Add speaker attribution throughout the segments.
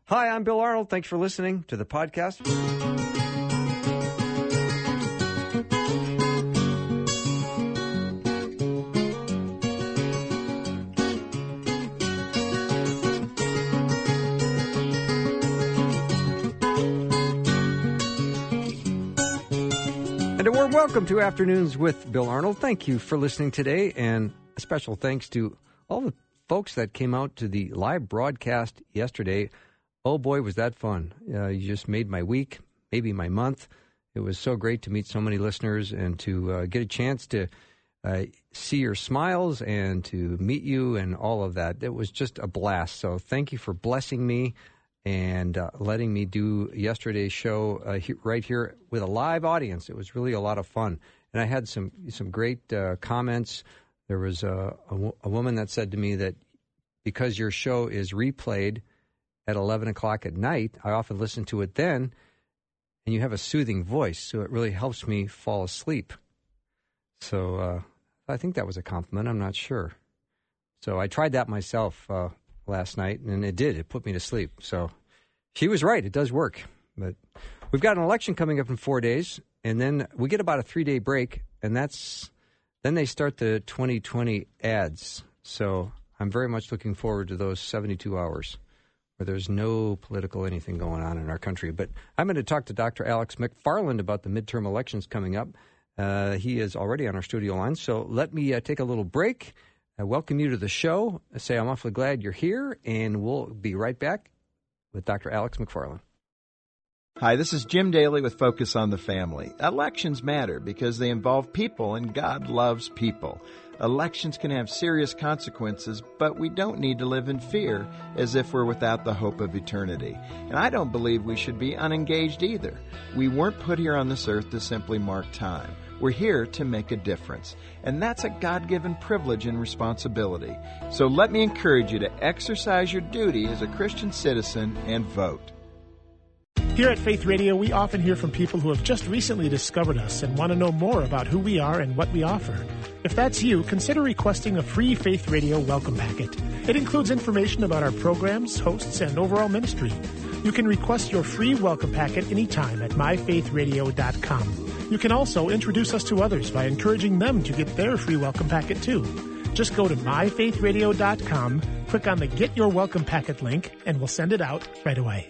Speaker 1: Hi, I'm Bill Arnold. Thanks for listening to the podcast. And a warm welcome to Afternoons with Bill Arnold. Thank you for listening today, and a special thanks to all the folks that came out to the live broadcast yesterday. Oh, boy, was that fun. You just made my week, maybe my month. It was so great to meet so many listeners and to get a chance to see your smiles and to meet you and all of that. It was just a blast. So thank you for blessing me and letting me do yesterday's show right here with a live audience. It was really a lot of fun. And I had some great comments. There was a woman that said to me that because your show is replayed at 11 o'clock at night, I often listen to it then, and you have a soothing voice, so it really helps me fall asleep. So I think that was a compliment. I'm not sure. So I tried that myself last night, and it did. It put me to sleep. So she was right. It does work. But we've got an election coming up in 4 days, and then we get about a 3-day break, and then they start the 2020 ads. So I'm very much looking forward to those 72 hours where there's no political anything going on in our country. But I'm going to talk to Dr. Alex McFarland about the midterm elections coming up. He is already on our studio line, so let me take a little break. I welcome you to the show. I say I'm awfully glad you're here, and we'll be right back with Dr. Alex McFarland.
Speaker 2: Hi, this is Jim Daly with Focus on the Family. Elections matter because they involve people, and God loves people. Elections can have serious consequences, but we don't need to live in fear as if we're without the hope of eternity. And I don't believe we should be unengaged either. We weren't put here on this earth to simply mark time. We're here to make a difference. And that's a God-given privilege and responsibility. So let me encourage you to exercise your duty as a Christian citizen and vote.
Speaker 3: Here at Faith Radio, we often hear from people who have just recently discovered us and want to know more about who we are and what we offer. If that's you, consider requesting a free Faith Radio welcome packet. It includes information about our programs, hosts, and overall ministry. You can request your free welcome packet anytime at myfaithradio.com. You can also introduce us to others by encouraging them to get their free welcome packet too. Just go to myfaithradio.com, click on the Get Your Welcome Packet link, and we'll send it out right away.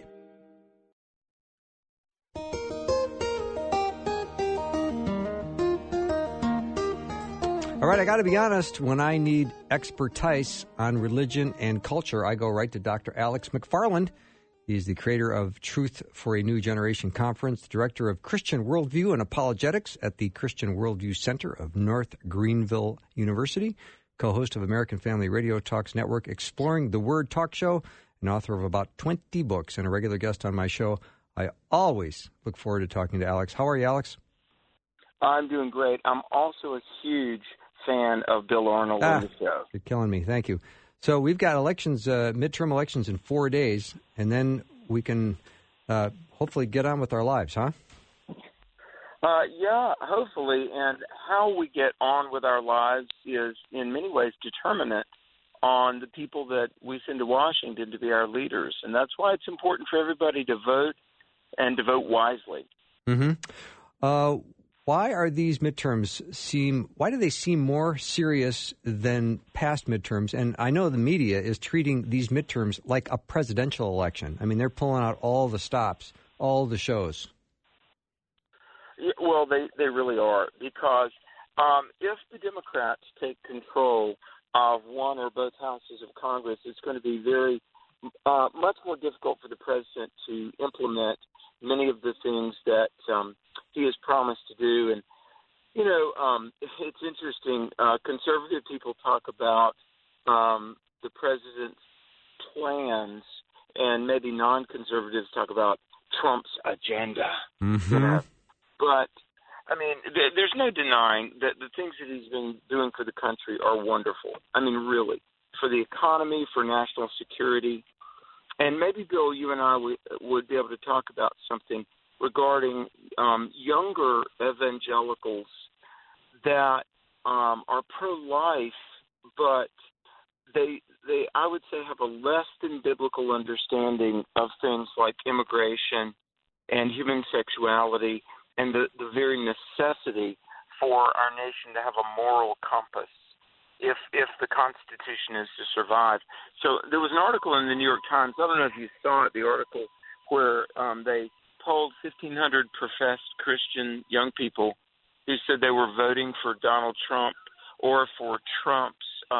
Speaker 1: All right, I got to be honest, when I need expertise on religion and culture, I go right to Dr. Alex McFarland. He's the creator of Truth for a New Generation Conference, director of Christian Worldview and Apologetics at the Christian Worldview Center of North Greenville University, co-host of American Family Radio Talks Network, Exploring the Word talk show, and author of about 20 books, and a regular guest on my show. I always look forward to talking to Alex. How are you, Alex?
Speaker 4: I'm doing great. I'm also a huge fan of Bill Arnold on the show.
Speaker 1: You're killing me. Thank you. So we've got elections, midterm elections in 4 days, and then we can hopefully get on with our lives, huh?
Speaker 4: Yeah, hopefully. And how we get on with our lives is in many ways determinant on the people that we send to Washington to be our leaders. And that's why it's important for everybody to vote and to vote wisely.
Speaker 1: Mm-hmm. Why are these midterms why do they seem more serious than past midterms? And I know the media is treating these midterms like a presidential election. I mean, they're pulling out all the stops, all the shows.
Speaker 4: Well, they really are, because if the Democrats take control of one or both houses of Congress, it's going to be very much more difficult for the president to implement many of the things that he has promised to do. And, you know, it's interesting. Conservative people talk about the president's plans, and maybe non-conservatives talk about Trump's agenda.
Speaker 1: Mm-hmm.
Speaker 4: You know? But, I mean, there's no denying that the things that he's been doing for the country are wonderful. I mean, really, for the economy, for national security. And maybe, Bill, you and I would be able to talk about something regarding younger evangelicals that are pro-life, but they I would say have a less than biblical understanding of things like immigration and human sexuality and the very necessity for our nation to have a moral compass if the Constitution is to survive. So there was an article in the New York Times, I don't know if you saw it, the article where they polled 1,500 professed Christian young people who said they were voting for Donald Trump or for Trump's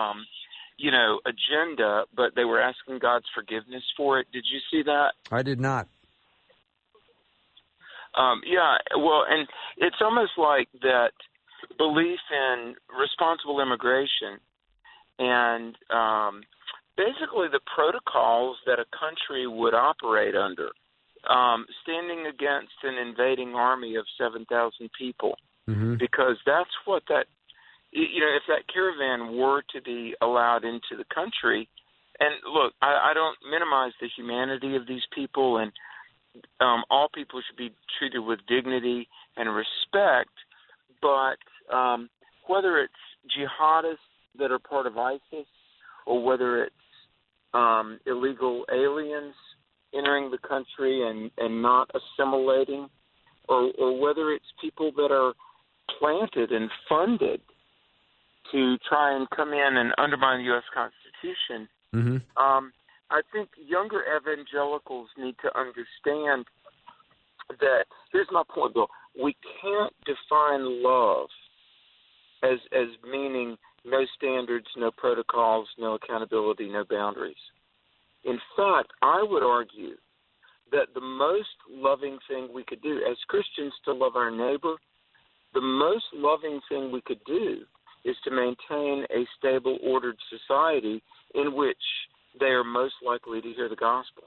Speaker 4: agenda, but they were asking God's forgiveness for it. Did you see that?
Speaker 1: I did not.
Speaker 4: And it's almost like that belief in responsible immigration and basically the protocols that a country would operate under, standing against an invading army of 7,000 people, because that's what that, if that caravan were to be allowed into the country, and look, I don't minimize the humanity of these people, and all people should be treated with dignity and respect, but whether it's jihadists that are part of ISIS or whether it's illegal aliens entering the country and not assimilating, or whether it's people that are planted and funded to try and come in and undermine the U.S. Constitution, I think younger evangelicals need to understand that, here's my point, Bill, we can't define love as meaning no standards, no protocols, no accountability, no boundaries. In fact, I would argue that the most loving thing we could do as Christians to love our neighbor, the most loving thing we could do is to maintain a stable, ordered society in which they are most likely to hear the gospel.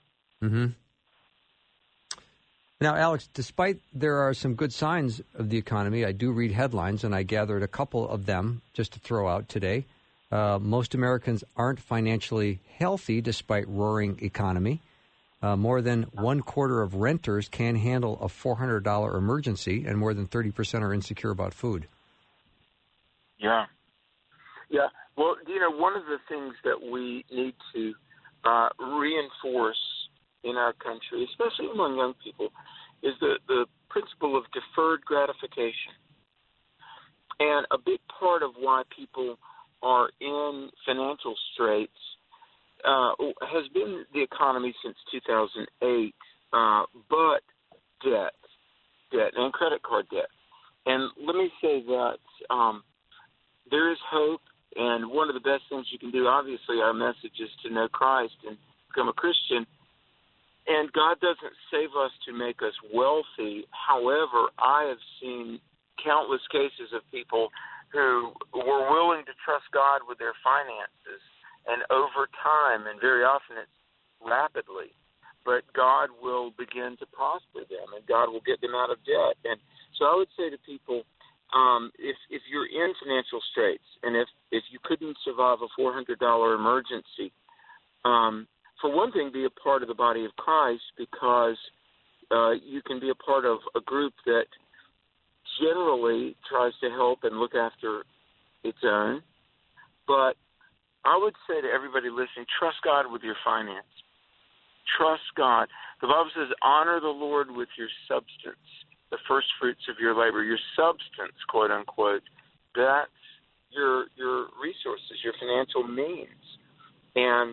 Speaker 1: Now, Alex, despite there are some good signs of the economy, I do read headlines, and I gathered a couple of them just to throw out today. Most Americans aren't financially healthy despite roaring economy. More than 1/4 of renters can't handle a $400 emergency, and more than 30% are insecure about food.
Speaker 4: Yeah. Well, one of the things that we need to reinforce in our country, especially among young people, is the principle of deferred gratification. And a big part of why people are in financial straits has been the economy since 2008, but debt and credit card debt. And let me say that there is hope, and one of the best things you can do, obviously, our message is to know Christ and become a Christian. And God doesn't save us to make us wealthy. However, I have seen countless cases of people who were willing to trust God with their finances, and over time, and very often it's rapidly, but God will begin to prosper them, and God will get them out of debt. And so I would say to people, if you're in financial straits, and if you couldn't survive a $400 emergency, for one thing, be a part of the body of Christ, because you can be a part of a group that generally tries to help and look after its own. But I would say to everybody listening, trust God with your finance. Trust God. The Bible says, honor the Lord with your substance, the first fruits of your labor. Your substance, quote unquote, that's your resources, your financial means. And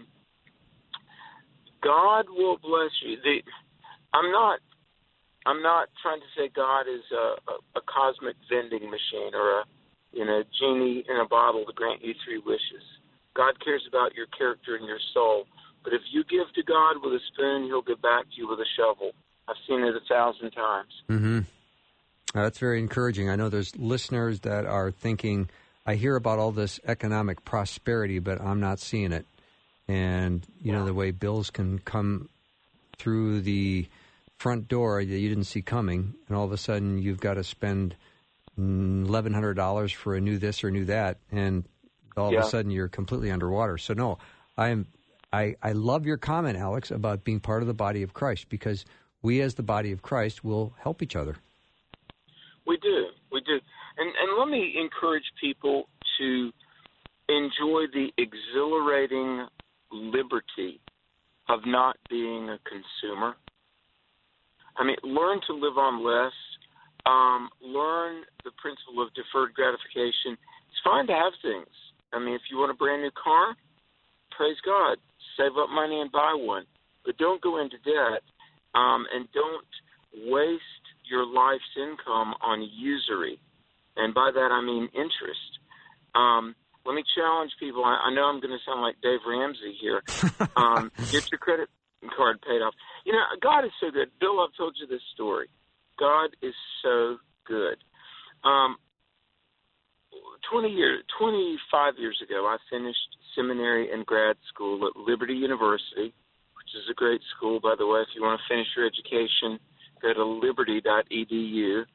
Speaker 4: God will bless you. I'm not trying to say God is a cosmic vending machine or a genie in a bottle to grant you 3 wishes. God cares about your character and your soul. But if you give to God with a spoon, He'll give back to you with a shovel. I've seen it 1,000 times.
Speaker 1: That's very encouraging. I know there's listeners that are thinking, I hear about all this economic prosperity, but I'm not seeing it. And, the way bills can come through the front door that you didn't see coming, and all of a sudden you've got to spend $1,100 for a new this or new that, and all of a sudden you're completely underwater. So, no, I love your comment, Alex, about being part of the body of Christ, because we as the body of Christ will help each other. We do. And let me encourage people to
Speaker 4: enjoy the exhilarating liberty of not being a consumer. I mean, learn to live on less. Learn the principle of deferred gratification. It's fine to have things. I mean, if you want a brand new car, praise God, save up money and buy one. But don't go into debt, and don't waste your life's income on usury. And by that I mean interest. Let me challenge people. I know I'm going to sound like Dave Ramsey here. Get your credit card paid off. You know, God is so good. Bill, I've told you this story. God is so good. 25 years ago, I finished seminary and grad school at Liberty University, which is a great school, by the way. If you want to finish your education, go to liberty.edu.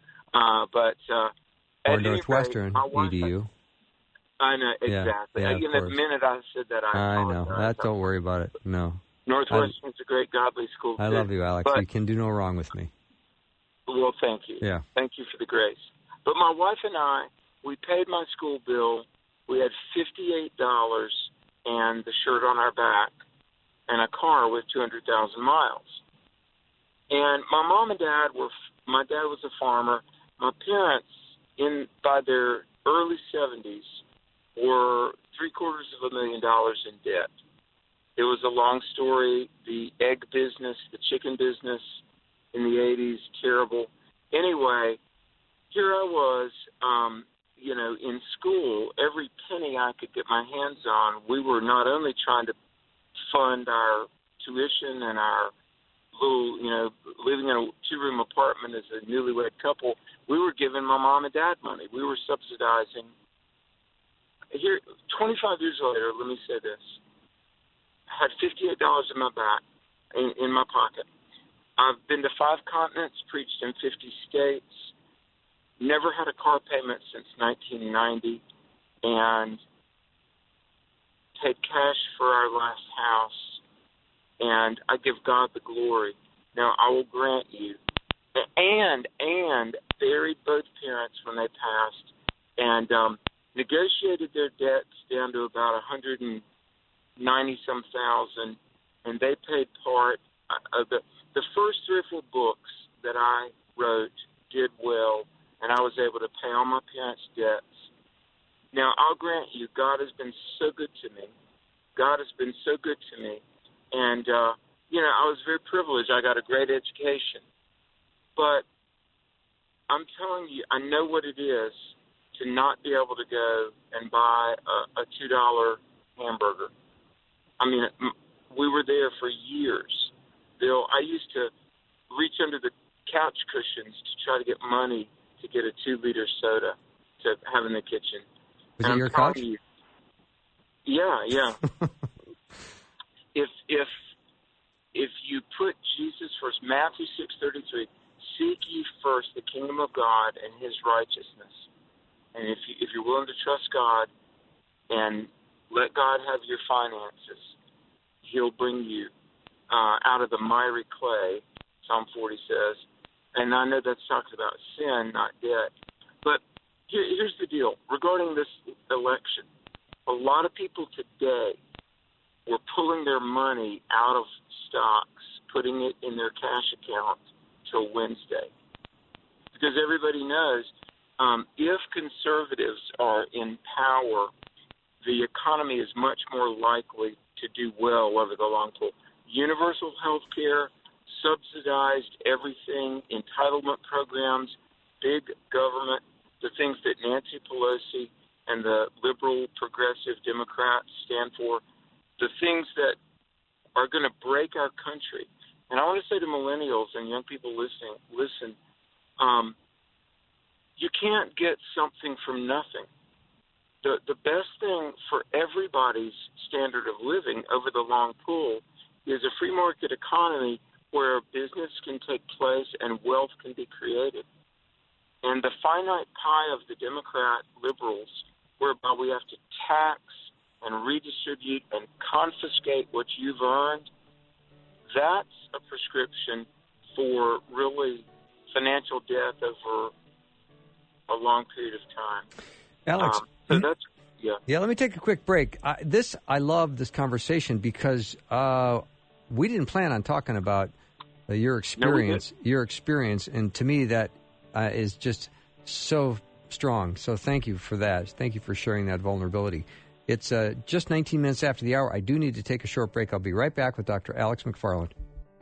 Speaker 1: Or Northwestern EDU.
Speaker 4: I know, exactly.
Speaker 1: Yeah,
Speaker 4: the minute I said that, I
Speaker 1: know. Don't worry about it. No.
Speaker 4: Northwestern is a great godly school, too.
Speaker 1: I love you, Alex.
Speaker 4: But,
Speaker 1: you can do no wrong with me.
Speaker 4: Well, thank you.
Speaker 1: Yeah.
Speaker 4: Thank you for the grace. But my wife and I, we paid my school bill. We had $58 and the shirt on our back and a car with 200,000 miles. And my mom and dad my dad was a farmer. My parents, by their early 70s, were $750,000 in debt. It was a long story. The egg business, the chicken business in the 80s, terrible. Anyway, here I was, in school, every penny I could get my hands on, we were not only trying to fund our tuition and our little, living in a two-room apartment as a newlywed couple, we were giving my mom and dad money. We were subsidizing. Here, 25 years later, let me say this. I had $58 in my back, in my pocket. I've been to 5 continents, preached in 50 states, never had a car payment since 1990, and paid cash for our last house, and I give God the glory. Now, I will grant you, and buried both parents when they passed, and negotiated their debts down to about $190-some thousand, and they paid part of the first 3 or 4 books that I wrote did well, and I was able to pay all my parents' debts. Now, I'll grant you, God has been so good to me. God has been so good to me. And, I was very privileged. I got a great education. But I'm telling you, I know what it is to not be able to go and buy a $2 hamburger. I mean, we were there for years. Bill, I used to reach under the couch cushions to try to get money to get a 2-liter soda to have in the kitchen.
Speaker 1: Was it your couch?
Speaker 4: Yeah. If you put Jesus first, Matthew 6:33, seek ye first the kingdom of God and His righteousness, and if you're willing to trust God and let God have your finances, He'll bring you out of the miry clay. Psalm 40 says, and I know that's talking about sin, not debt. But here's the deal regarding this election: a lot of people today were pulling their money out of stocks, putting it in their cash account till Wednesday. Because everybody knows if conservatives are in power, the economy is much more likely to do well over the long haul. Universal health care, subsidized everything, entitlement programs, big government, the things that Nancy Pelosi and the liberal progressive Democrats stand for, the things that are going to break our country. And I want to say to millennials and young people listening, listen, you can't get something from nothing. The best thing for everybody's standard of living over the long pull is a free market economy where business can take place and wealth can be created. And the finite pie of the Democrat liberals, whereby we have to tax and redistribute and confiscate what you've earned, that's a prescription for really financial death over a long period of time.
Speaker 1: Alex, Yeah, let me take a quick break. I love this conversation because we didn't plan on talking about your experience. And to me, that is just so strong. So thank you for that. Thank you for sharing that vulnerability. It's just 19 minutes after the hour. I do need to take a short break. I'll be right back with Dr. Alex McFarland.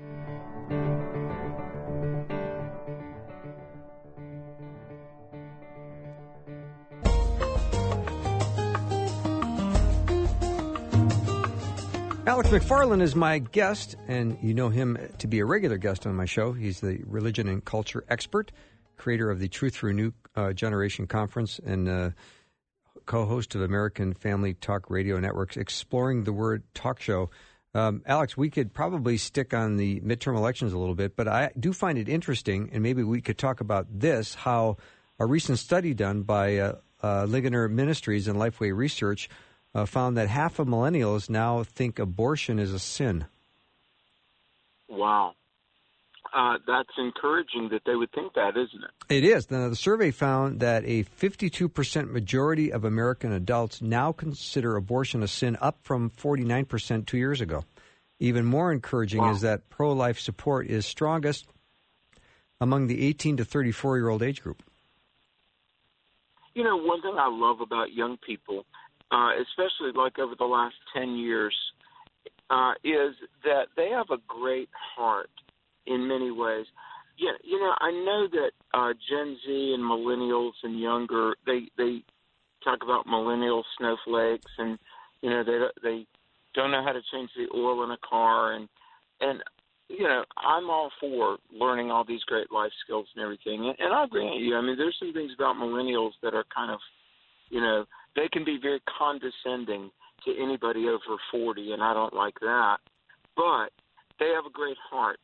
Speaker 1: Alex McFarland is my guest, and you know him to be a regular guest on my show. He's the religion and culture expert, creator of the Truth for a New Generation Conference, and co-host of American Family Talk Radio Network's Exploring the Word talk show. Alex, we could probably stick on the midterm elections a little bit, but I do find it interesting, and maybe we could talk about this, how a recent study done by Ligonier Ministries and Lifeway Research found that half of millennials now think abortion is a sin.
Speaker 4: Wow. That's encouraging that they would think that, isn't it?
Speaker 1: It is. Now, the survey found that a 52% majority of American adults now consider abortion a sin, up from 49% 2 years ago. Even more encouraging is that pro-life support is strongest among the 18 to 34-year-old age group.
Speaker 4: You know, one thing I love about young people, especially like over the last 10 years, is that they have a great heart in many ways. Yeah, you know, I know that Gen Z and millennials and younger, they talk about millennial snowflakes, and you know they don't know how to change the oil in a car, and you know, I'm all for learning all these great life skills and everything. And I grant you, I mean, there's some things about millennials that are kind of, you know, they can be very condescending to anybody over 40, and I don't like that. But they have a great heart.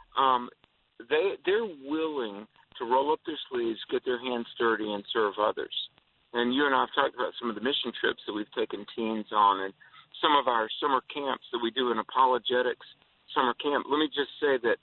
Speaker 4: They're willing to roll up their sleeves, get their hands dirty, and serve others. And you and I have talked about some of the mission trips that we've taken teens on, and some of our summer camps that we do in apologetics summer camp. Let me just say that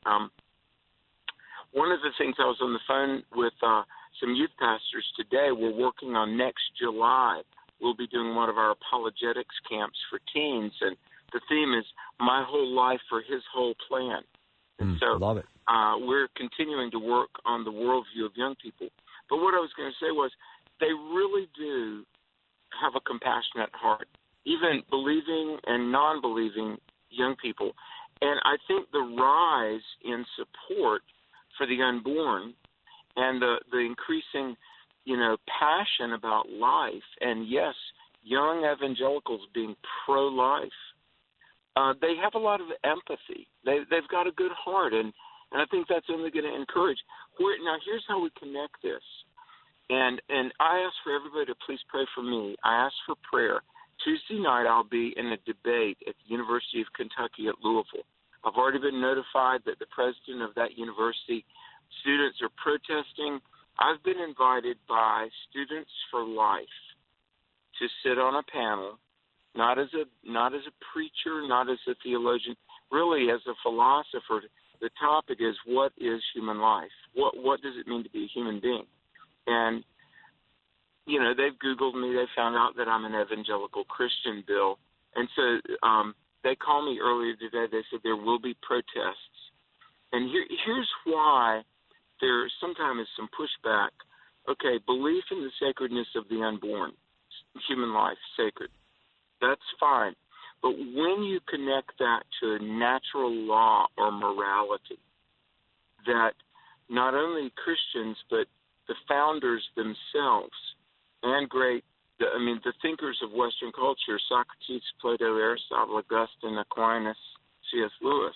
Speaker 4: one of the things, I was on the phone with some youth pastors today. We're working on next July. We'll be doing one of our apologetics camps for teens, and the theme is My Whole Life for His Whole Plan. And so
Speaker 1: love it.
Speaker 4: We're continuing to work on the worldview of young people. But what I was going to say was they really do have a compassionate heart, even believing and non-believing young people. And I think the rise in support for the unborn and the increasing, you know, passion about life, and yes, young evangelicals being pro-life, they have a lot of empathy. They've got a good heart, and I think that's only going to encourage. Now, here's how we connect this. And I ask for everybody to please pray for me. I ask for prayer. Tuesday night I'll be in a debate at the University of Kentucky at Louisville. I've already been notified that the president of that university, students are protesting. I've been invited by Students for Life to sit on a panel, not as a preacher, not as a theologian, really as a philosopher. The topic is, what is human life? What does it mean to be a human being? And, you know, they've Googled me. They found out that I'm an evangelical Christian, Bill. And so they called me earlier today. They said there will be protests. And here's why there sometimes is some pushback. Okay, belief in the sacredness of the unborn, human life, sacred. That's fine. But when you connect that to natural law or morality, that not only Christians but the founders themselves and the thinkers of Western culture, Socrates, Plato, Aristotle, Augustine, Aquinas, C.S. Lewis,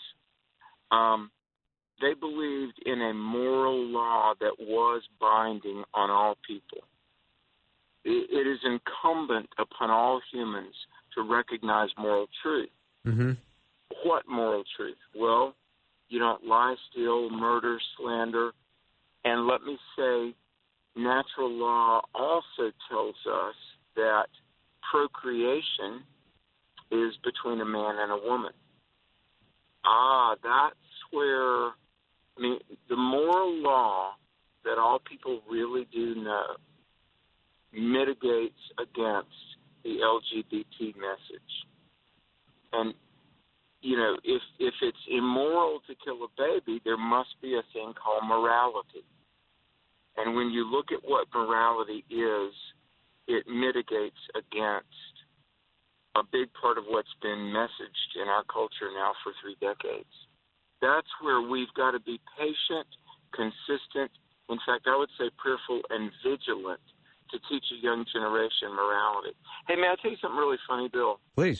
Speaker 4: they believed in a moral law that was binding on all people. It is incumbent upon all humans to recognize moral truth.
Speaker 1: Mm-hmm.
Speaker 4: What moral truth? Well, you don't lie, steal, murder, slander. And let me say, natural law also tells us that procreation is between a man and a woman. That's where, the moral law that all people really do know mitigates against the LGBT message. And, if it's immoral to kill a baby, there must be a thing called morality. And when you look at what morality is, it mitigates against a big part of what's been messaged in our culture now for 3 decades. That's where we've got to be patient, consistent, in fact, I would say prayerful and vigilant to teach a young generation morality. Hey, may I tell you something really funny, Bill?
Speaker 1: Please.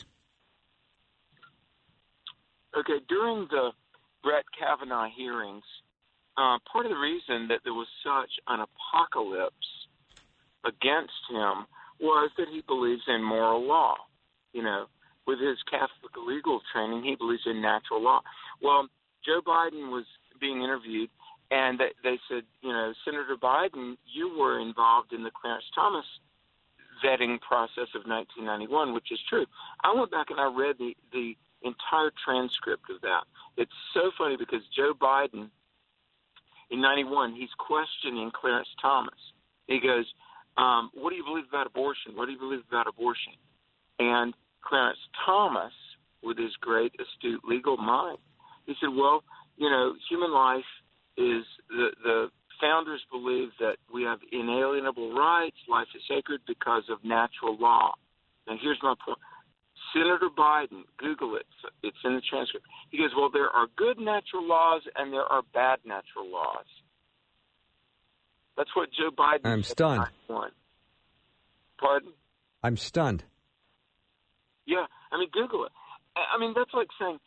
Speaker 4: Okay, during the Brett Kavanaugh hearings, part of the reason that there was such an apocalypse against him was that he believes in moral law. With his Catholic legal training, he believes in natural law. Well, Joe Biden was being interviewed, and they said, Senator Biden, you were involved in the Clarence Thomas vetting process of 1991, which is true. I went back and I read the entire transcript of that. It's so funny because Joe Biden, in 91, he's questioning Clarence Thomas. He goes, what do you believe about abortion? What do you believe about abortion? And Clarence Thomas, with his great, astute legal mind, he said, well, human life is the founders believe that we have inalienable rights, life is sacred because of natural law. Now, here's my point. Senator Biden, Google it, it's in the transcript. He goes, well, there are good natural laws and there are bad natural laws. That's what Joe Biden said.
Speaker 1: I'm stunned.
Speaker 4: Pardon?
Speaker 1: I'm stunned.
Speaker 4: Yeah, Google it. That's like saying,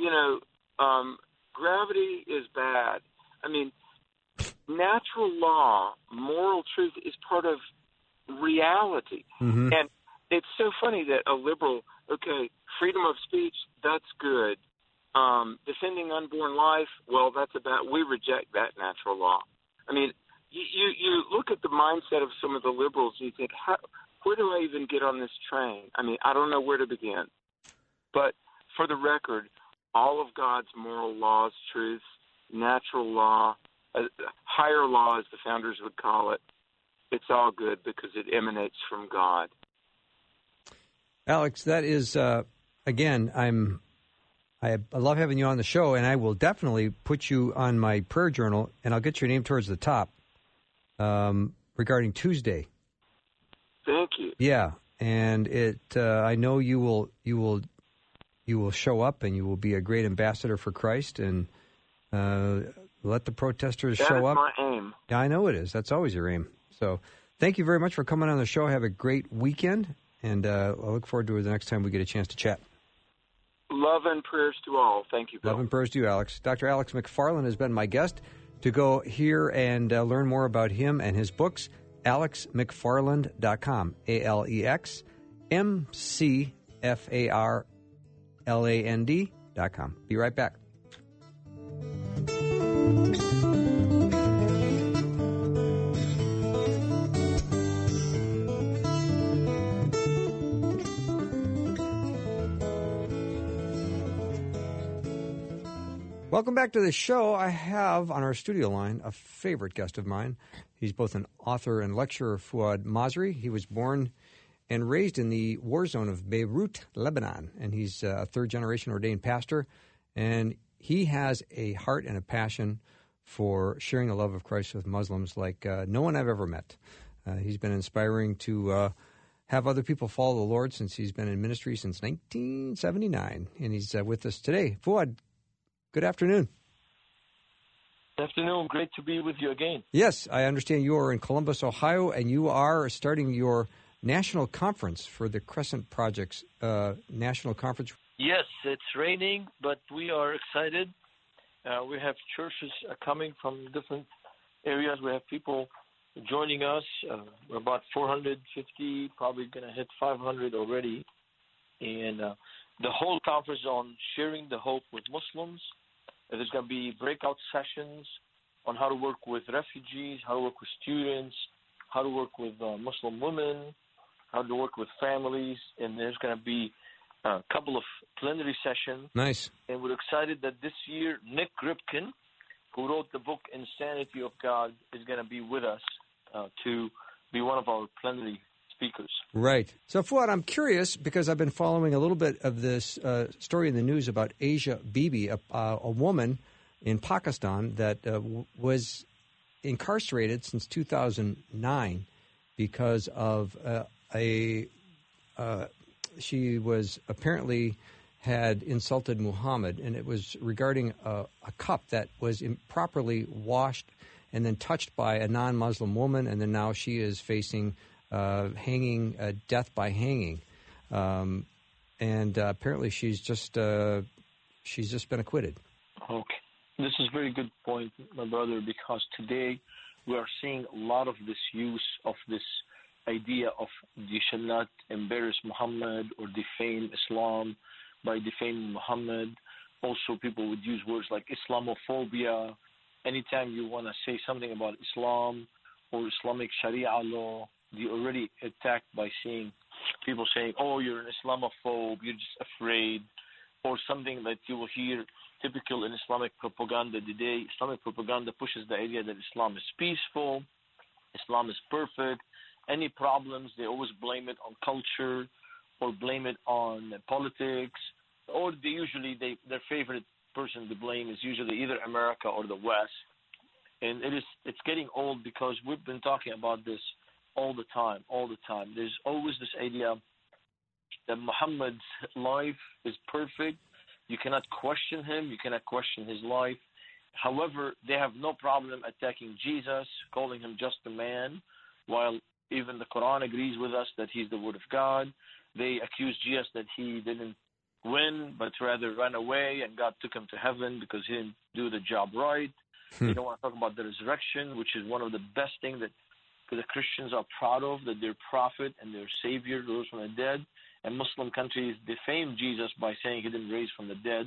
Speaker 4: gravity is bad. Natural law, moral truth is part of reality.
Speaker 1: Mm-hmm.
Speaker 4: And it's so funny that a liberal, freedom of speech, that's good. Defending unborn life, well, we reject that natural law. You look at the mindset of some of the liberals and you think, where do I even get on this train? I don't know where to begin. But for the record, all of God's moral laws, truths, natural law, higher law, as the founders would call it, it's all good because it emanates from God.
Speaker 1: Alex, that is, again, I love having you on the show, and I will definitely put you on my prayer journal, and I'll get your name towards the top regarding Tuesday.
Speaker 4: Thank you.
Speaker 1: Yeah, and I know you will show up, and you will be a great ambassador for Christ, and let the protesters show up.
Speaker 4: That is my aim.
Speaker 1: Yeah, I know it is. That's always your aim. So thank you very much for coming on the show. Have a great weekend, and I look forward to the next time we get a chance to chat.
Speaker 4: Love and prayers to all. Thank you, Bill.
Speaker 1: Love and prayers to you, Alex. Dr. Alex McFarland has been my guest. To go hear and learn more about him and his books, alexmcfarland.com, AlexMcFarland.com. Be right back. Welcome back to the show. I have on our studio line a favorite guest of mine. He's both an author and lecturer, Fuad Masri. He was born and raised in the war zone of Beirut, Lebanon, and he's a third-generation ordained pastor. And he has a heart and a passion for sharing the love of Christ with Muslims like no one I've ever met. He's been inspiring to have other people follow the Lord since he's been in ministry since 1979. And he's with us today. Fuad, good afternoon.
Speaker 5: Good afternoon. Great to be with you again.
Speaker 1: Yes, I understand you are in Columbus, Ohio, and you are starting your national conference for the Crescent Project's national conference.
Speaker 5: Yes, it's raining, but we are excited. We have churches coming from different areas. We have people joining us. We're about 450, probably going to hit 500 already. And the whole conference is on sharing the hope with Muslims. There's going to be breakout sessions on how to work with refugees, how to work with students, how to work with Muslim women, how to work with families, and there's going to be a couple of plenary sessions.
Speaker 1: Nice.
Speaker 5: And we're excited that this year Nick Ripken, who wrote the book Insanity of God, is going to be with us to be one of our plenary speakers.
Speaker 1: Right. So, Fuad, I'm curious because I've been following a little bit of this story in the news about Asia Bibi, a woman in Pakistan that was incarcerated since 2009 because of she was apparently had insulted Muhammad, and it was regarding a cup that was improperly washed and then touched by a non-Muslim woman, and then now she is facing hanging, death by hanging, and apparently she's just been acquitted.
Speaker 5: Okay, this is a very good point, my brother, because today we are seeing a lot of this use of this idea of you shall not embarrass Muhammad or defame Islam by defaming Muhammad. Also, people would use words like Islamophobia. Anytime you want to say something about Islam or Islamic Sharia law, you're already attacked by seeing people saying, oh, you're an Islamophobe, you're just afraid, or something that you will hear typical in Islamic propaganda today. Islamic propaganda pushes the idea that Islam is peaceful, Islam is perfect. Any problems, they always blame it on culture or blame it on politics, or their favorite person to blame is usually either America or the West. And it's getting old because we've been talking about this all the time. There's always this idea that Muhammad's life is perfect. You cannot question him. You cannot question his life. However, they have no problem attacking Jesus, calling him just a man, while even the Quran agrees with us that he's the Word of God. They accuse Jesus that he didn't win, but rather ran away, and God took him to heaven because he didn't do the job right. They don't want to talk about the resurrection, which is one of the best things that the Christians are proud of, that their prophet and their savior rose from the dead. And Muslim countries defame Jesus by saying he didn't raise from the dead.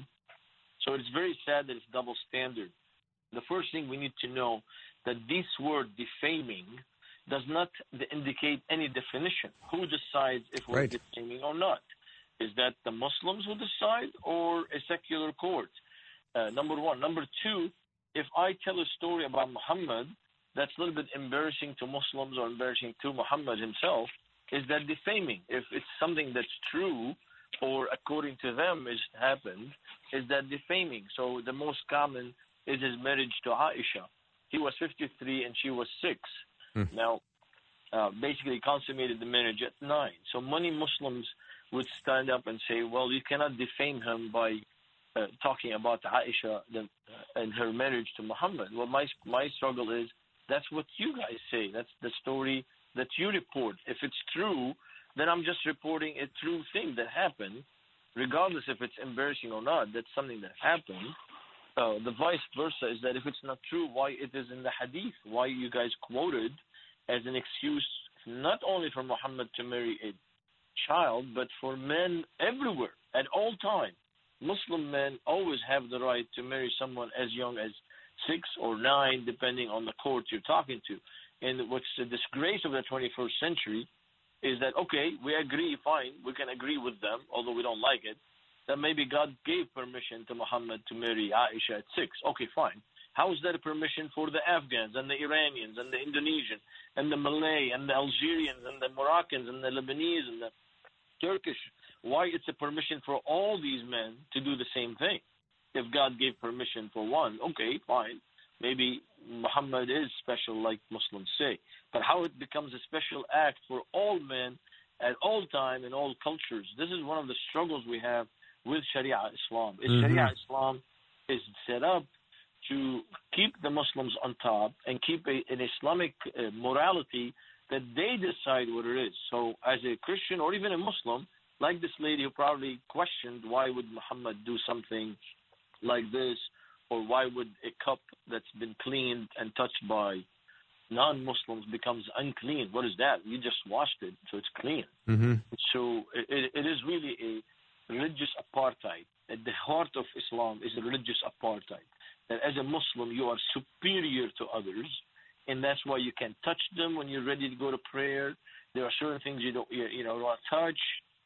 Speaker 5: So it's very sad that it's double standard. The first thing we need to know that this word defaming does not indicate any definition. Who decides if we're defaming or not? Is that the Muslims who decide or a secular court? Number one. Number two, if I tell a story about Muhammad that's a little bit embarrassing to Muslims or embarrassing to Muhammad himself, is that defaming? If it's something that's true or according to them has happened, is that defaming? So the most common is his marriage to Aisha. He was 53 and she was 6. Now, basically consummated the marriage at 9. So many Muslims would stand up and say, well, you cannot defame him by talking about Aisha and her marriage to Muhammad. Well, my struggle is that's what you guys say. That's the story that you report. If it's true, then I'm just reporting a true thing that happened, regardless if it's embarrassing or not. That's something that happened. The vice versa is that if it's not true, why it is in the hadith, why you guys quoted as an excuse not only for Muhammad to marry a child, but for men everywhere at all times. Muslim men always have the right to marry someone as young as 6 or 9, depending on the court you're talking to. And what's the disgrace of the 21st century is that, okay, we agree, fine, we can agree with them, although we don't like it, that maybe God gave permission to Muhammad to marry Aisha at 6. Okay, fine. How is that a permission for the Afghans and the Iranians and the Indonesians and the Malay and the Algerians and the Moroccans and the Lebanese and the Turkish? Why it's a permission for all these men to do the same thing? If God gave permission for one, okay, fine. Maybe Muhammad is special like Muslims say. But how it becomes a special act for all men at all time in all cultures, this is one of the struggles we have with Sharia Islam. Sharia Islam is set up to keep the Muslims on top and keep an Islamic morality that they decide what it is. So as a Christian or even a Muslim, like this lady who probably questioned why would Muhammad do something like this, or why would a cup that's been cleaned and touched by non-Muslims becomes unclean? What is that? You just washed it, so it's clean. So it is really a religious apartheid. At the heart of Islam is a religious apartheid. That as a Muslim, you are superior to others, and that's why you can touch them when you're ready to go to prayer. There are certain things you don't want to touch.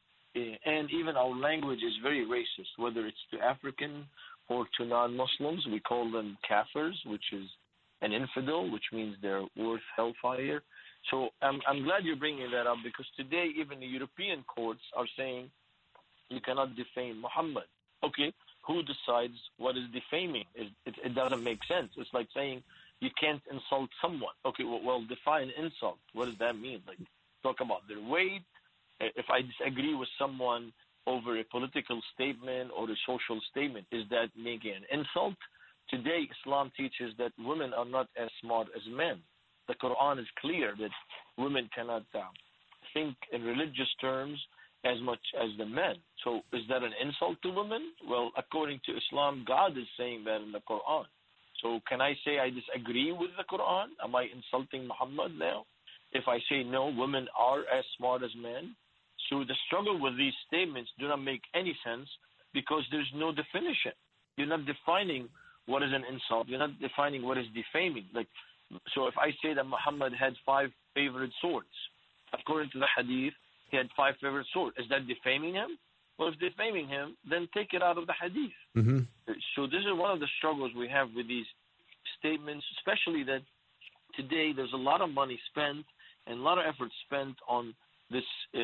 Speaker 5: And even our language is very racist, whether it's to African or to non-Muslims. We call them kafirs, which is an infidel, which means they're worth hellfire. So I'm glad you're bringing that up, because today even the European courts are saying you cannot defame Muhammad. Okay, who decides what is defaming? It doesn't make sense. It's like saying you can't insult someone. Okay, well, define insult. What does that mean? Like, talk about their weight. If I disagree with someone over a political statement or a social statement, is that making an insult? Today, Islam teaches that women are not as smart as men. The Quran is clear that women cannot think in religious terms as much as the men. So is that an insult to women? Well, according to Islam, God is saying that in the Quran. So can I say I disagree with the Quran? Am I insulting Muhammad now? If I say no, women are as smart as men. So the struggle with these statements do not make any sense, because there's no definition. You're not defining what is an insult. You're not defining what is defaming. Like, so if I say that Muhammad had 5 favorite swords, according to the hadith, he had 5 favorite swords. Is that defaming him? Well, if defaming him, then take it out of the hadith. Mm-hmm. So this is one of the struggles we have with these statements, especially that today there's a lot of money spent and a lot of effort spent on this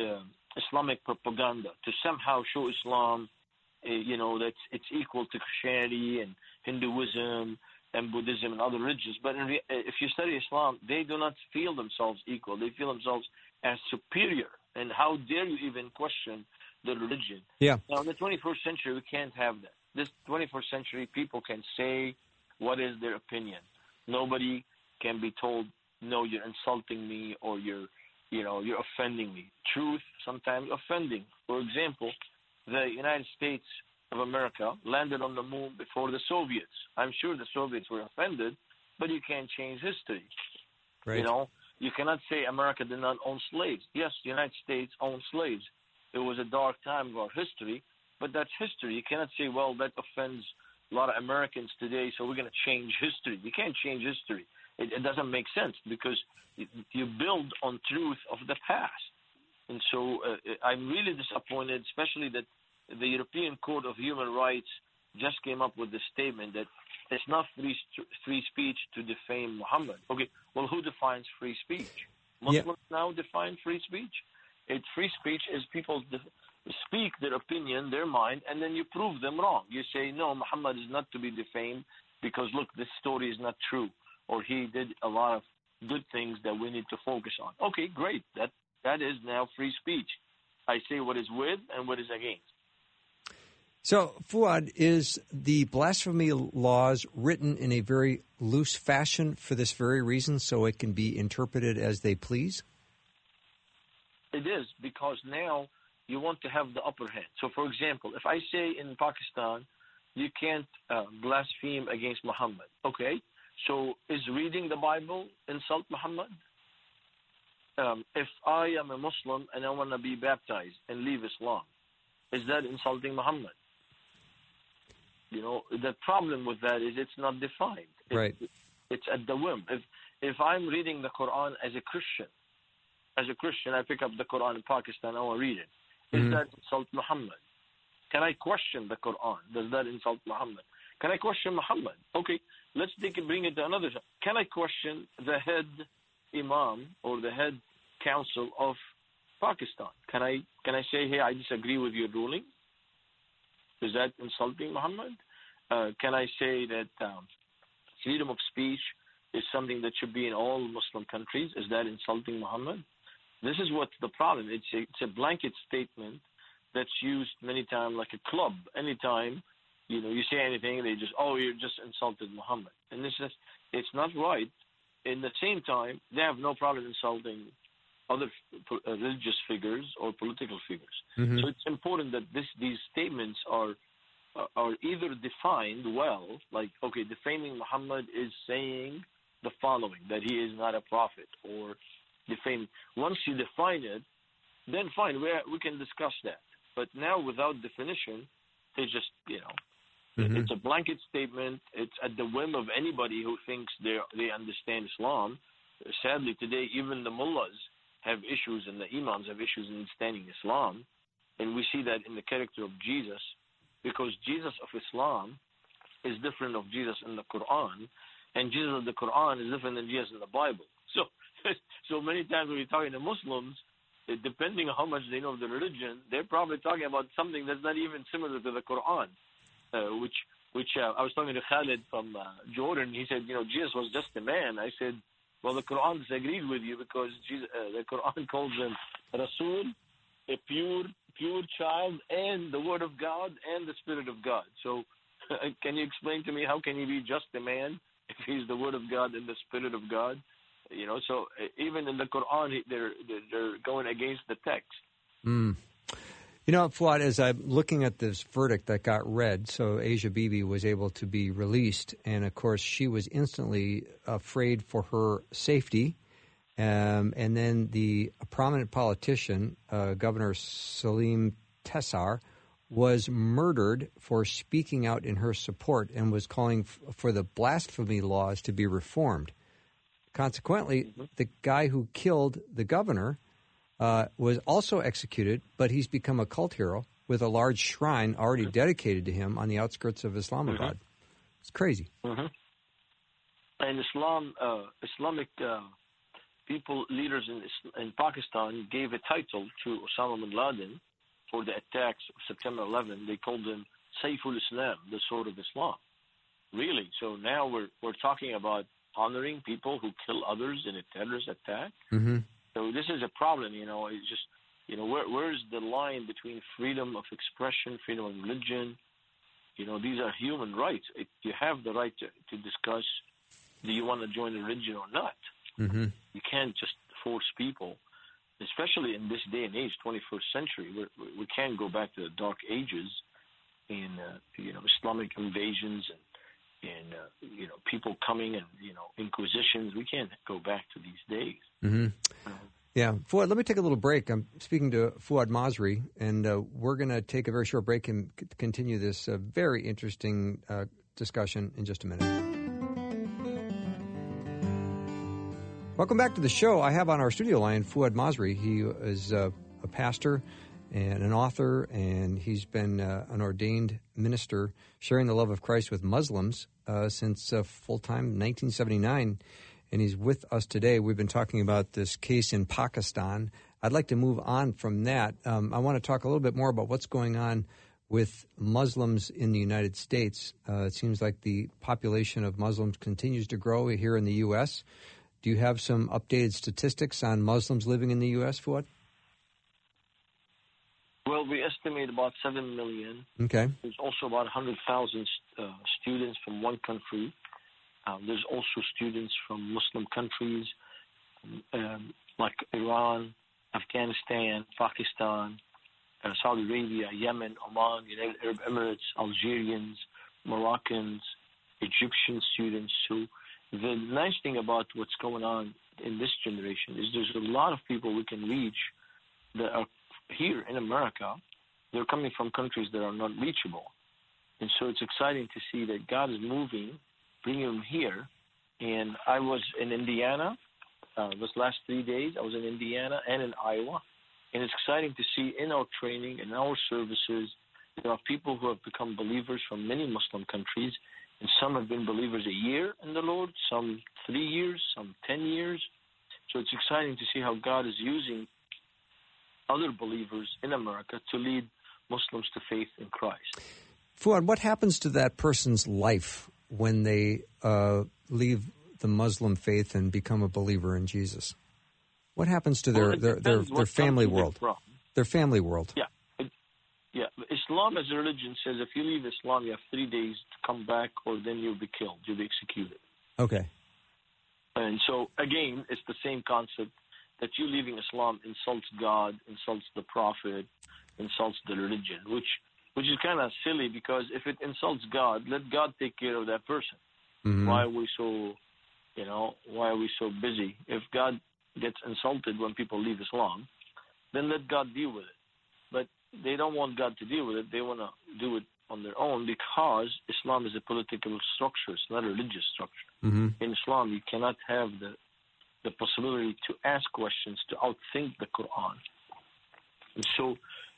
Speaker 5: Islamic propaganda to somehow show Islam, that it's equal to Christianity and Hinduism and Buddhism and other religions. But if you study Islam, they do not feel themselves equal. They feel themselves as superior. And how dare you even question the religion?
Speaker 1: Yeah.
Speaker 5: Now, in the 21st century, we can't have that. This 21st century, people can say what is their opinion. Nobody can be told, no, you're insulting me, or you're offending me. Truth sometimes offending. For example, the United States of America landed on the moon before the Soviets. I'm sure the Soviets were offended, but you can't change history.
Speaker 1: Right.
Speaker 5: You cannot say America did not own slaves. Yes, the United States owned slaves. It was a dark time of our history, but that's history. You cannot say, well, that offends a lot of Americans today, so we're going to change history. You can't change history. It doesn't make sense, because you build on truth of the past. And so I'm really disappointed, especially that the European Court of Human Rights just came up with the statement that it's not free speech to defame Muhammad. Okay, well, who defines free speech? Muslims now define free speech. Free speech is people speak their opinion, their mind, and then you prove them wrong. You say, no, Muhammad is not to be defamed because, look, this story is not true, or he did a lot of good things that we need to focus on. Okay, great. That is now free speech. I say what is with and what is against.
Speaker 1: So, Fuad, is the blasphemy laws written in a very loose fashion for this very reason, so it can be interpreted as they please?
Speaker 5: It is, because now you want to have the upper hand. So, for example, if I say in Pakistan, you can't blaspheme against Muhammad, okay? So is reading the Bible insult Muhammad? If I am a Muslim and I want to be baptized and leave Islam, is that insulting Muhammad? The problem with that is it's not defined.
Speaker 1: Right.
Speaker 5: It's at the whim. If I'm reading the Quran as a Christian, I pick up the Quran in Pakistan, I want to read it. Is that insult Muhammad? Can I question the Quran? Does that insult Muhammad? Can I question Muhammad? Okay, let's bring it to another side. Can I question the head imam or the head council of Pakistan? Can I say, hey, I disagree with your ruling? Is that insulting Muhammad? Can I say that freedom of speech is something that should be in all Muslim countries? Is that insulting Muhammad? This is what's the problem. It's a blanket statement that's used many times like a club. Anytime you say anything, they just, you just insulted Muhammad. And it's not right. In the same time, they have no problem insulting other religious figures or political figures. Mm-hmm. So it's important that these statements are either defined well, like, okay, defaming Muhammad is saying the following, that he is not a prophet, or defaming. Once you define it, then fine, we can discuss that. But now without definition, it's just, it's a blanket statement. It's at the whim of anybody who thinks they understand Islam. Sadly, today, even the mullahs have issues and the imams have issues in understanding Islam. And we see that in the character of Jesus, because Jesus of Islam is different of Jesus in the Quran. and Jesus of the Quran is different than Jesus of the Bible. So many times when you're talking to Muslims, depending on how much they know of the religion, they're probably talking about something that's not even similar to the Quran, which I was talking to Khalid from Jordan. He said, Jesus was just a man. I said, well, the Quran disagreed with you because the Quran calls him Rasul, a pure child, and the Word of God and the Spirit of God. So can you explain to me how can he be just a man if he's the Word of God and the Spirit of God? So even in the Quran, they're going against the text.
Speaker 1: Fuad, as I'm looking at this verdict that got read, so Asia Bibi was able to be released, and of course she was instantly afraid for her safety. And then the prominent politician, Governor Salim Tessar, was murdered for speaking out in her support and was calling for the blasphemy laws to be reformed. Consequently, the guy who killed the governor was also executed, but he's become a cult hero with a large shrine already dedicated to him on the outskirts of Islamabad. It's crazy.
Speaker 5: And Islamic people, leaders in Pakistan, gave a title to Osama bin Laden for the attacks of September 11. They called him Saiful Islam, the sword of Islam. Really? So now we're talking about honoring people who kill others in a terrorist attack. So this is a problem, It's just, where's the line between freedom of expression, freedom of religion? These are human rights. You have the right to discuss, do you want to join a religion or not? You can't just force people, especially in this day and age, 21st century. We can't go back to the dark ages in, Islamic invasions and people coming and, inquisitions. We can't go back to these days.
Speaker 1: Yeah. Fuad, let me take a little break. I'm speaking to Fuad Masri, and we're going to take a very short break and continue this very interesting discussion in just a minute. Welcome back to the show. I have on our studio line Fuad Masri. He is a pastor and an author, and he's been an ordained minister sharing the love of Christ with Muslims since full-time 1979, and he's with us today. We've been talking about this case in Pakistan. I'd like to move on from that. I want to talk a little bit more about what's going on with Muslims in the United States. It seems like the population of Muslims continues to grow here in the U.S. Do you have some updated statistics on Muslims living in the U.S., Fuad?
Speaker 5: Well, we estimate about 7 million.
Speaker 1: Okay.
Speaker 5: There's also about 100,000 students from one country. There's also students from Muslim countries like Iran, Afghanistan, Pakistan, Saudi Arabia, Yemen, Oman, United Arab Emirates, Algerians, Moroccans, Egyptian students. So the nice thing about what's going on in this generation is there's a lot of people we can reach that are here in America. They're coming from countries that are not reachable. And so it's exciting to see that God is moving, bringing them here. And I was in Indiana this last 3 days. I was in Indiana and in Iowa. And it's exciting to see in our training and our services, there are people who have become believers from many Muslim countries. And some have been believers a year in the Lord, some 3 years, some 10 years. So it's exciting to see how God is using other believers in America to lead Muslims to faith in Christ.
Speaker 1: Fuad, what happens to that person's life when they leave the Muslim faith and become a believer in Jesus? What happens to their family world? Their family world.
Speaker 5: Yeah. Islam as a religion says if you leave Islam, you have 3 days to come back, or then you'll be killed. You'll be executed.
Speaker 1: Okay.
Speaker 5: And so, again, it's the same concept that you leaving Islam insults God, insults the Prophet, insults the religion, which is kind of silly, because if it insults God, let God take care of that person. Mm-hmm. Why are we so busy? If God gets insulted when people leave Islam, then let God deal with it. But they don't want God to deal with it. They want to do it on their own, because Islam is a political structure. It's not a religious structure. Mm-hmm. In Islam, you cannot have the possibility to ask questions, to outthink the Quran. And so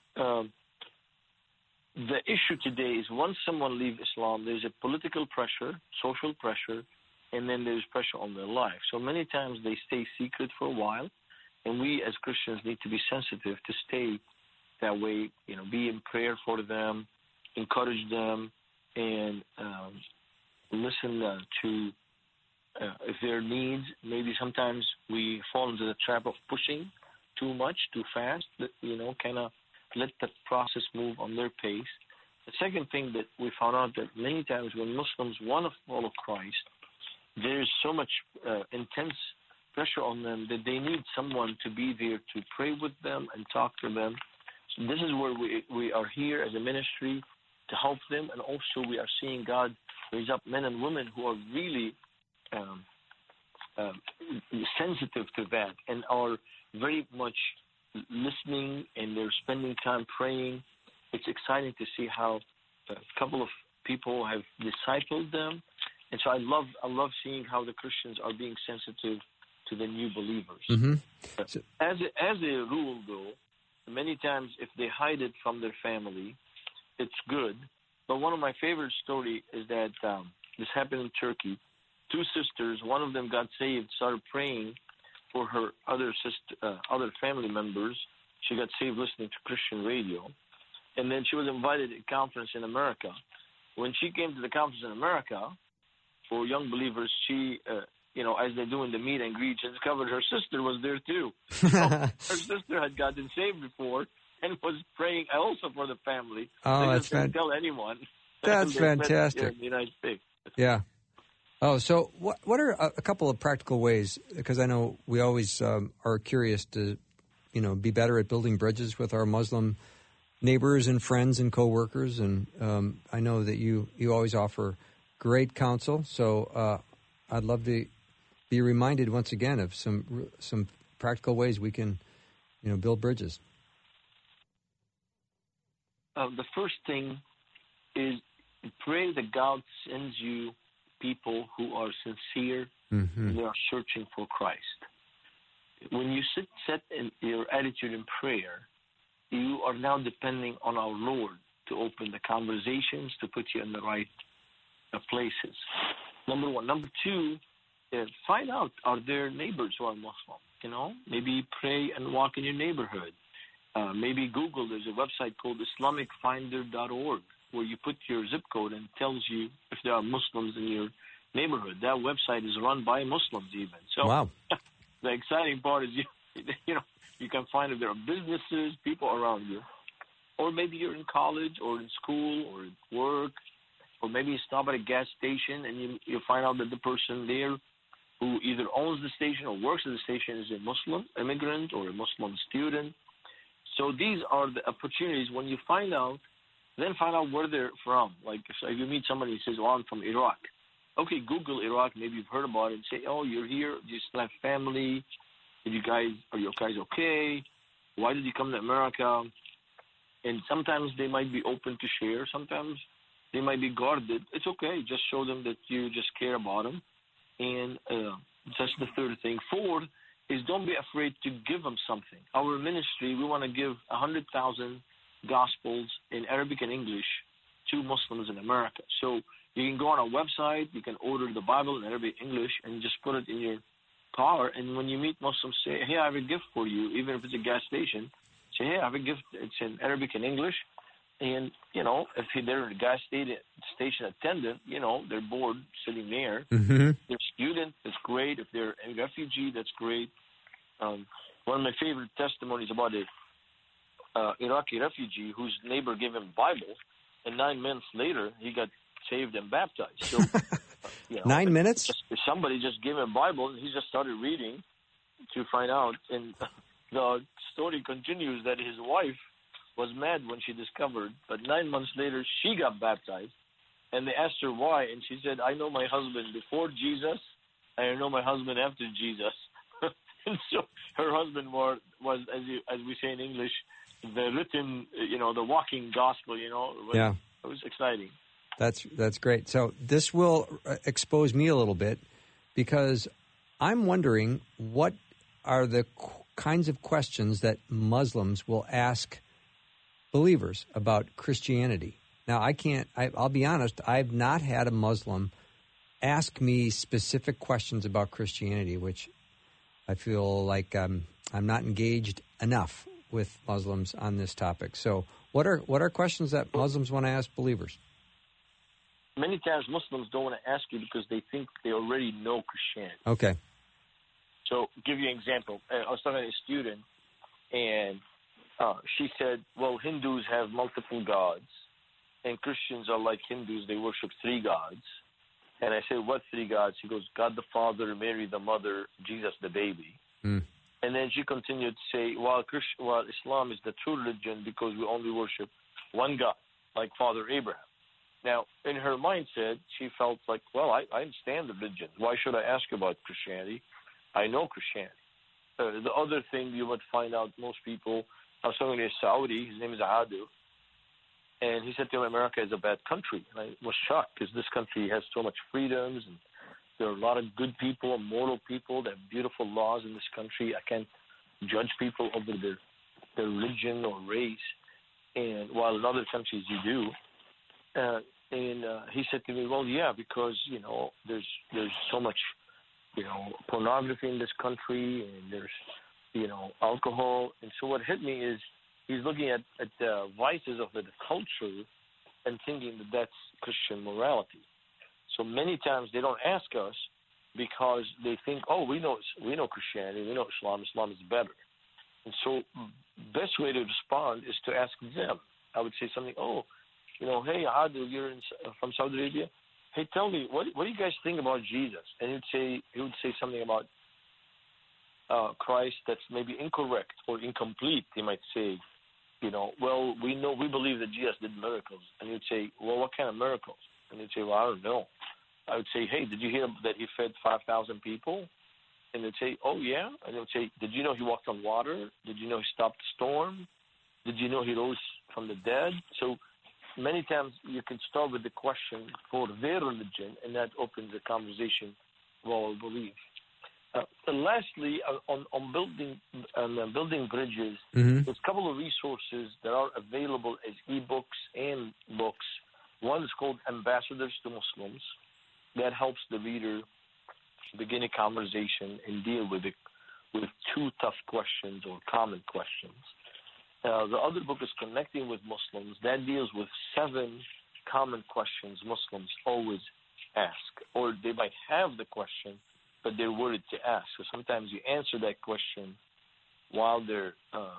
Speaker 5: the issue today is once someone leaves Islam, there's a political pressure, social pressure, and then there's pressure on their life. So many times they stay secret for a while, and we as Christians need to be sensitive to stay that way, be in prayer for them, encourage them, and listen to if their needs. Maybe sometimes we fall into the trap of pushing too much, too fast, kind of let the process move on their pace. The second thing that we found out that many times when Muslims want to follow Christ, there's so much intense pressure on them that they need someone to be there to pray with them and talk to them. So this is where we are here as a ministry to help them, and also we are seeing God raise up men and women who are really sensitive to that and are very much listening, and they're spending time praying. It's exciting to see how a couple of people have discipled them, and so I love seeing how the Christians are being sensitive to the new believers.
Speaker 1: Mm-hmm.
Speaker 5: As a rule, though, many times if they hide it from their family, it's good. But one of my favorite stories is that this happened in Turkey. Two sisters, one of them got saved, started praying for her other family members. She got saved listening to Christian radio. And then she was invited to a conference in America. When she came to the conference in America for young believers, she, as they're doing the meet and greet, she discovered her sister was there too. So her sister had gotten saved before and was praying also for the family.
Speaker 1: Oh,
Speaker 5: they
Speaker 1: that's
Speaker 5: just didn't tell anyone.
Speaker 1: That's fantastic.
Speaker 5: Here in the United States.
Speaker 1: Yeah. Oh, so what are a couple of practical ways? Because I know we always are curious to, be better at building bridges with our Muslim neighbors and friends and coworkers, and I know that you always offer great counsel. So I'd love to be reminded once again of some practical ways we can, build bridges.
Speaker 5: The first thing is pray that God sends you people who are sincere and they are searching for Christ. When you set in your attitude in prayer, you are now depending on our Lord to open the conversations, to put you in the right places. Number one. Number two, find out, are there neighbors who are Muslim? Maybe pray and walk in your neighborhood. Maybe Google, there's a website called IslamicFinder.org where you put your zip code and it tells you if there are Muslims in your neighborhood. That website is run by Muslims even. So
Speaker 1: wow.
Speaker 5: The exciting part is you can find if there are businesses, people around you. Or maybe you're in college or in school or at work, or maybe you stop at a gas station and you find out that the person there who either owns the station or works at the station is a Muslim immigrant or a Muslim student. So these are the opportunities. When you find out, then find out where they're from. Like if you meet somebody who says, I'm from Iraq. Okay, Google Iraq. Maybe you've heard about it and say, you're here. Do you still have family? Are you guys okay? Why did you come to America? And sometimes they might be open to share. Sometimes they might be guarded. It's okay. Just show them that you just care about them. And that's the third thing. Fourth is don't be afraid to give them something. Our ministry, we want to give 100,000 Gospels in Arabic and English to Muslims in America. So you can go on our website, you can order the Bible in Arabic and English, and just put it in your car. And when you meet Muslims, say, hey, I have a gift for you, even if it's a gas station. Say, hey, I have a gift. It's in Arabic and English. And, if they're a gas station attendant, they're bored sitting there.
Speaker 1: Mm-hmm.
Speaker 5: If they're a student, that's great. If they're a refugee, that's great. One of my favorite testimonies about a Iraqi refugee whose neighbor gave him a Bible, and 9 months later, he got saved and baptized. So,
Speaker 1: 9 minutes?
Speaker 5: Somebody just gave him a Bible, and he just started reading to find out. And the story continues that his wife was mad when she discovered, but 9 months later, she got baptized. And they asked her why, and she said, I know my husband before Jesus, and I know my husband after Jesus. And so her husband was as we say in English, the written, the walking gospel,
Speaker 1: Yeah.
Speaker 5: It was exciting.
Speaker 1: That's great. So this will expose me a little bit because I'm wondering what are the kinds of questions that Muslims will ask believers about Christianity. Now, I'll be honest, I've not had a Muslim ask me specific questions about Christianity, which I feel like I'm not engaged enough with Muslims on this topic. So what are questions that Muslims want to ask believers?
Speaker 5: Many times Muslims don't want to ask you because they think they already know Christianity.
Speaker 1: Okay.
Speaker 5: So give you an example. I was talking to a student, and she said, well, Hindus have multiple gods, and Christians are like Hindus. They worship 3 gods. And I said, what 3 gods? She goes, God the Father, Mary the Mother, Jesus the baby. And then she continued to say, well, Islam is the true religion because we only worship one God, like Father Abraham. Now, in her mindset, she felt like, well, I understand the religion. Why should I ask about Christianity? I know Christianity. The other thing you would find out, most people, I was talking to a Saudi, his name is Adu, and he said to me, America is a bad country. And I was shocked because this country has so much freedoms, and there are a lot of good people and moral people that have beautiful laws in this country. I can't judge people over their religion or race, and while in other countries you do. And he said to me, well, yeah, because, there's so much, pornography in this country, and there's, alcohol. And so what hit me is he's looking at the vices of the culture and thinking that that's Christian morality. So many times they don't ask us because they think, oh, we know Christianity, we know Islam is better. And so best way to respond is to ask them. I would say something, hey, Adil, you're from Saudi Arabia. Hey, tell me, what do you guys think about Jesus? And he would say something about Christ that's maybe incorrect or incomplete. He might say, well, we believe that Jesus did miracles. And you'd say, well, what kind of miracles? And he'd say, well, I don't know. I would say, hey, did you hear that he fed 5,000 people? And they'd say, oh, yeah. And they would say, did you know he walked on water? Did you know he stopped the storm? Did you know he rose from the dead? So many times you can start with the question for their religion, and that opens the conversation of our belief. And lastly, on building bridges, there's a couple of resources that are available as e-books and books. One is called Ambassadors to Muslims. That helps the reader begin a conversation and deal with 2 tough questions or common questions. The other book is Connecting with Muslims. That deals with 7 common questions Muslims always ask, or they might have the question, but they're worried to ask. So sometimes you answer that question while they're,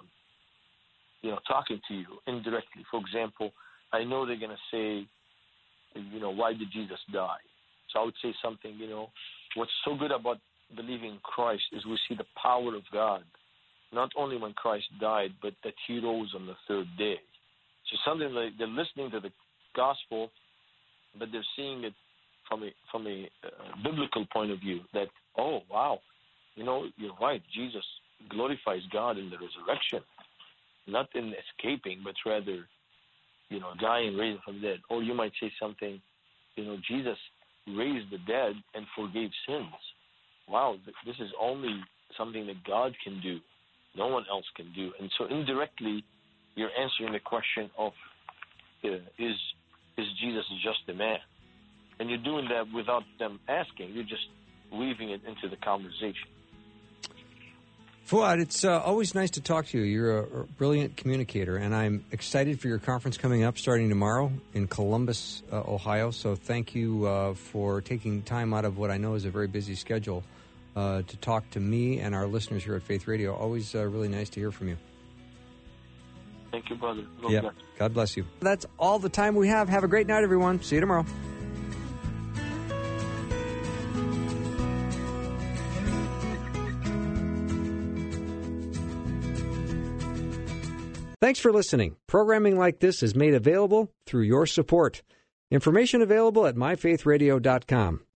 Speaker 5: talking to you indirectly. For example, I know they're going to say, why did Jesus die? So I would say something, what's so good about believing in Christ is we see the power of God, not only when Christ died, but that he rose on the 3rd day. So something like they're listening to the gospel, but they're seeing it from a biblical point of view, that, oh, wow, you're right, Jesus glorifies God in the resurrection, not in escaping, but rather, dying and raising from the dead. Or you might say something, Jesus raised the dead and forgave sins. Wow, this is only something that God can do. No one else can do. And so indirectly, you're answering the question of, is Jesus just a man? And you're doing that without them asking. You're just weaving it into the conversation.
Speaker 1: Fuad, it's always nice to talk to you. You're a brilliant communicator, and I'm excited for your conference coming up starting tomorrow in Columbus, Ohio. So thank you for taking time out of what I know is a very busy schedule to talk to me and our listeners here at Faith Radio. Always really nice to hear from you.
Speaker 5: Thank you, brother.
Speaker 1: Yeah. God bless you. That's all the time we have. Have a great night, everyone. See you tomorrow. Thanks for listening. Programming like this is made available through your support. Information available at myfaithradio.com.